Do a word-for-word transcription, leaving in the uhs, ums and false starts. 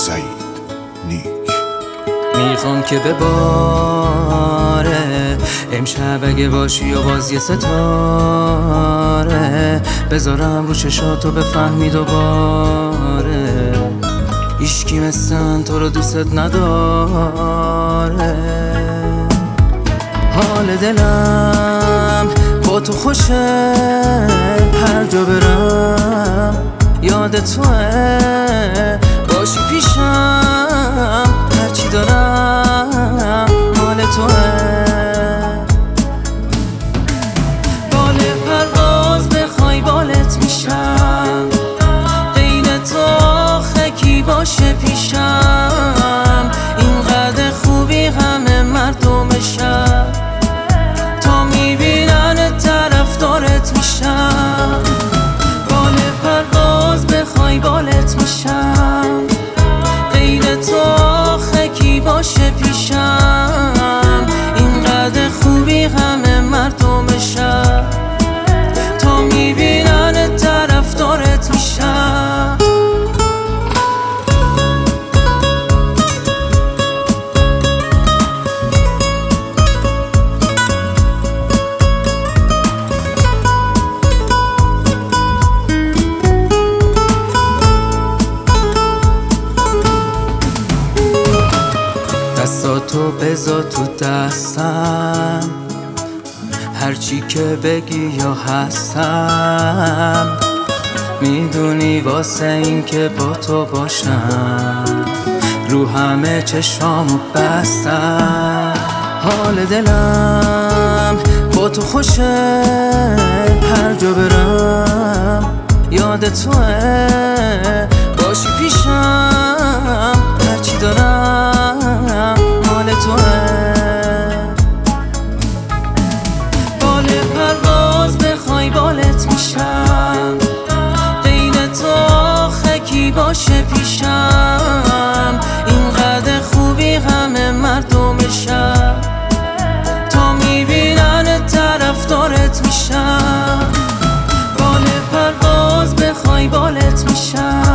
سعید نیک. میخوام که بباره امشب اگه باشی و باز یه ستاره بذارم رو چشاتو بفهمی دوباره هیچکی مثل من تو رو دوست نداره. حال دلم با تو خوشه، هر جا برم یاد توه، باشی پیشم هرچی دارم مال توه. بال پرواز بخوای بالت میشم، غیر تو خکی باشه پیشم، اینقدر خوبی همه مردمشم، تا میبینن طرفدارت میشم. بال پرواز بخوای بالت میشم، غیر تو خکی باشه پیشم، اینقدر خوبی همه مردمشم، تا میبینن طرفدارت میشم. دستاتو بذار تو دستم، هرچی که بگی یا هستم، میدونی واسه این که با تو باشم رو همه چشامو بستم. حال دلم با تو خوشه، هر جا برم یاد توه، باشی پیشم هرچی دارم مال توه. بال پرواز بخوای بالت میشم، غیر تو خکی باشه پیشم، اینقدر خوبی همه مردمشم، تا میبینن طرفدارت میشم. بال پرواز بخوای بالت میشم،